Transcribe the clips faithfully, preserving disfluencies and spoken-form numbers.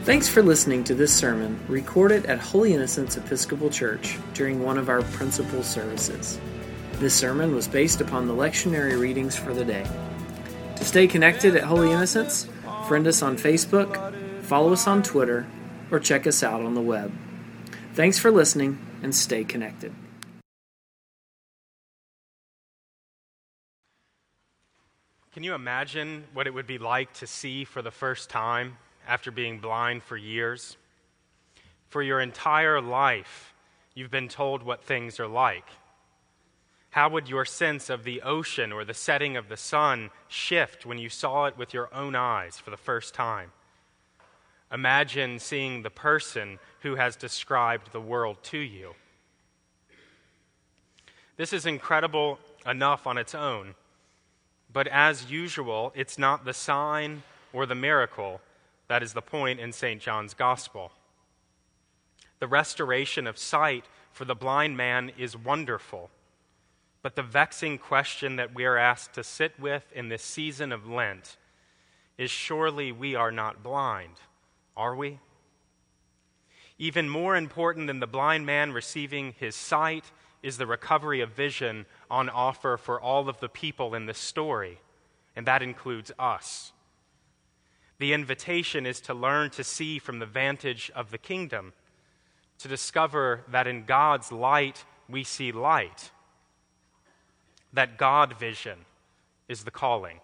Thanks for listening to this sermon recorded at Holy Innocents Episcopal Church during one of our principal services. This sermon was based upon the lectionary readings for the day. To stay connected at Holy Innocents, friend us on Facebook, follow us on Twitter, or check us out on the web. Thanks for listening, and stay connected. Can you imagine what it would be like to see for the first time after being blind for years? For your entire life, you've been told what things are like. How would your sense of the ocean or the setting of the sun shift when you saw it with your own eyes for the first time? Imagine seeing the person who has described the world to you. This is incredible enough on its own, but as usual, it's not the sign or the miracle that is the point in Saint John's Gospel. The restoration of sight for the blind man is wonderful, but the vexing question that we are asked to sit with in this season of Lent is, surely we are not blind, are we? Even more important than the blind man receiving his sight is the recovery of vision on offer for all of the people in this story, and that includes us. The invitation is to learn to see from the vantage of the kingdom, to discover that in God's light we see light, that God vision is the calling.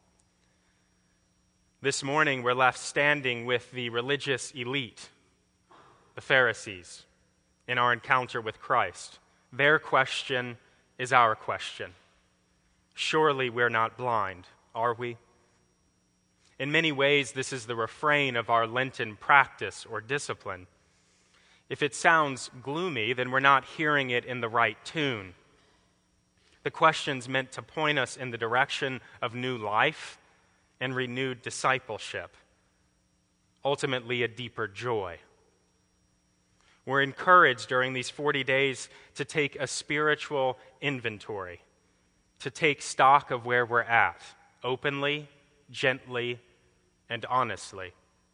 This morning we're left standing with the religious elite, the Pharisees, in our encounter with Christ. Their question is our question. Surely we're not blind, are we? In many ways, this is the refrain of our Lenten practice or discipline. If it sounds gloomy, then we're not hearing it in the right tune. The question's meant to point us in the direction of new life and renewed discipleship, ultimately a deeper joy. We're encouraged during these forty days to take a spiritual inventory, to take stock of where we're at, openly, gently, and honestly.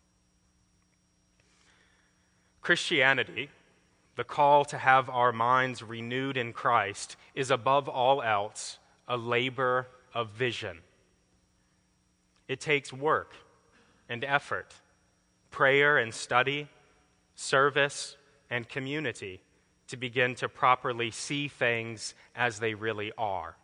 Christianity, the call to have our minds renewed in Christ, is above all else a labor of vision. It takes work and effort, prayer and study, service and community to begin to properly see things as they really are.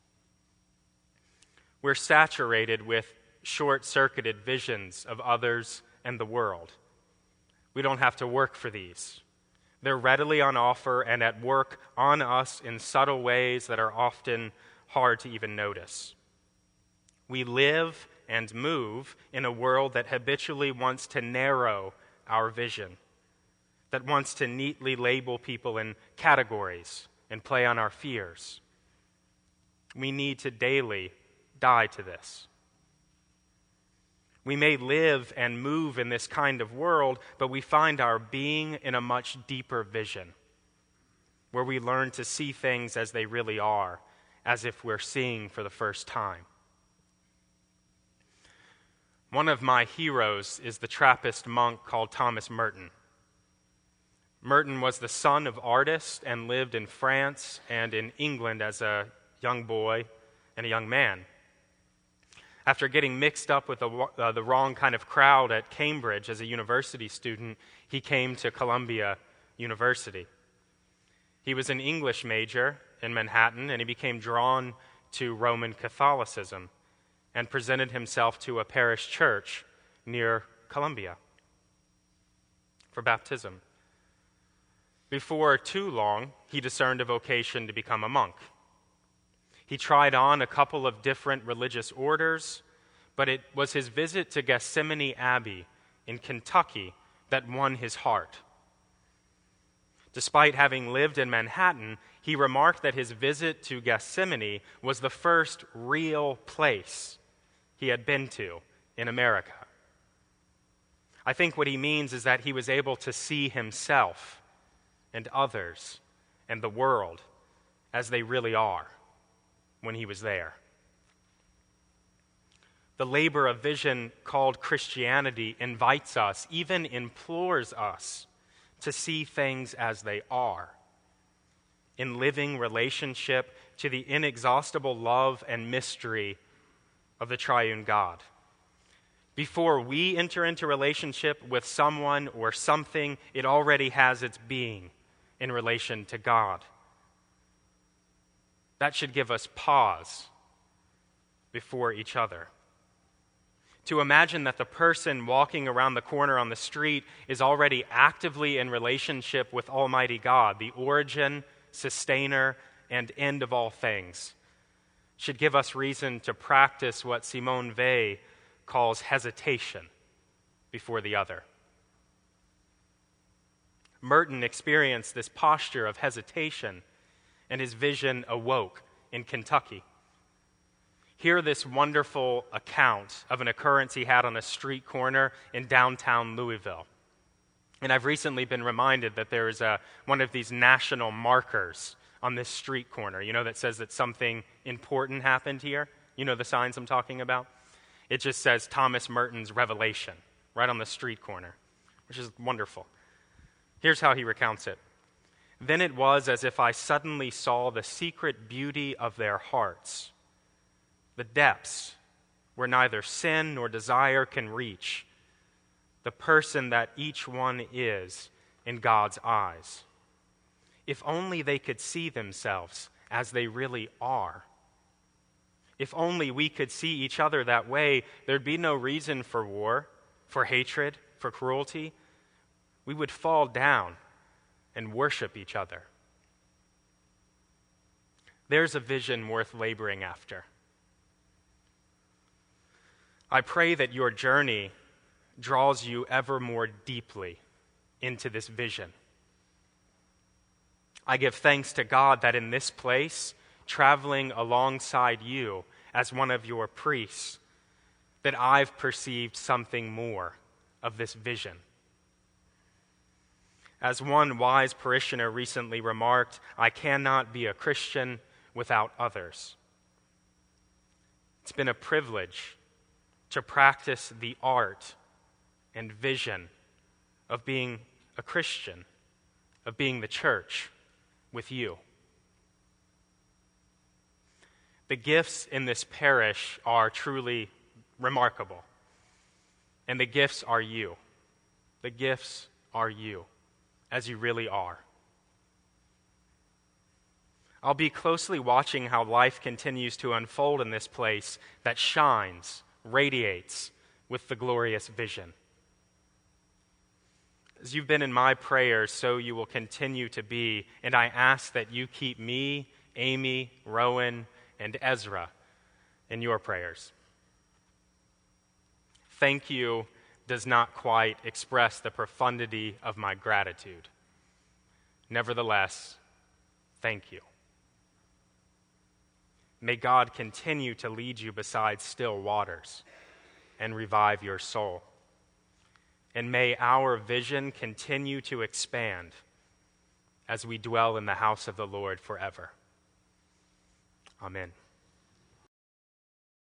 We're saturated with short-circuited visions of others and the world. We don't have to work for these. They're readily on offer and at work on us in subtle ways that are often hard to even notice. We live and move in a world that habitually wants to narrow our vision, that wants to neatly label people in categories and play on our fears. We need to daily die to this. We may live and move in this kind of world, but we find our being in a much deeper vision, where we learn to see things as they really are, as if we're seeing for the first time. One of my heroes is the Trappist monk called Thomas Merton. Merton was the son of artists and lived in France and in England as a young boy and a young man. After getting mixed up with the, uh, the wrong kind of crowd at Cambridge as a university student, he came to Columbia University. He was an English major in Manhattan, and he became drawn to Roman Catholicism and presented himself to a parish church near Columbia for baptism. Before too long, he discerned a vocation to become a monk. He tried on a couple of different religious orders, but it was his visit to Gethsemane Abbey in Kentucky that won his heart. Despite having lived in Manhattan, he remarked that his visit to Gethsemane was the first real place he had been to in America. I think what he means is that he was able to see himself and others and the world as they really are when he was there. The labor of vision called Christianity invites us, even implores us, to see things as they are, in living relationship to the inexhaustible love and mystery of the triune God. Before we enter into relationship with someone or something, it already has its being in relation to God. That should give us pause before each other. To imagine that the person walking around the corner on the street is already actively in relationship with Almighty God, the origin, sustainer, and end of all things, should give us reason to practice what Simone Weil calls hesitation before the other. Merton experienced this posture of hesitation, and his vision awoke in Kentucky. Hear this wonderful account of an occurrence he had on a street corner in downtown Louisville. And I've recently been reminded that there is a, one of these national markers on this street corner, you know, that says that something important happened here. You know the signs I'm talking about? It just says Thomas Merton's Revelation right on the street corner, which is wonderful. Here's how he recounts it. Then it was as if I suddenly saw the secret beauty of their hearts, the depths where neither sin nor desire can reach, the person that each one is in God's eyes. If only they could see themselves as they really are. If only we could see each other that way, there'd be no reason for war, for hatred, for cruelty. We would fall down and worship each other. There's a vision worth laboring after. I pray that your journey draws you ever more deeply into this vision. I give thanks to God that in this place, traveling alongside you as one of your priests, that I've perceived something more of this vision. As one wise parishioner recently remarked, I cannot be a Christian without others. It's been a privilege to practice the art and vision of being a Christian, of being the church with you. The gifts in this parish are truly remarkable. And the gifts are you. The gifts are you, as you really are. I'll be closely watching how life continues to unfold in this place that shines, radiates with the glorious vision. As you've been in my prayers, so you will continue to be, and I ask that you keep me, Amy, Rowan, and Ezra in your prayers. Thank you does not quite express the profundity of my gratitude. Nevertheless, thank you. May God continue to lead you beside still waters and revive your soul. And may our vision continue to expand as we dwell in the house of the Lord forever. Amen.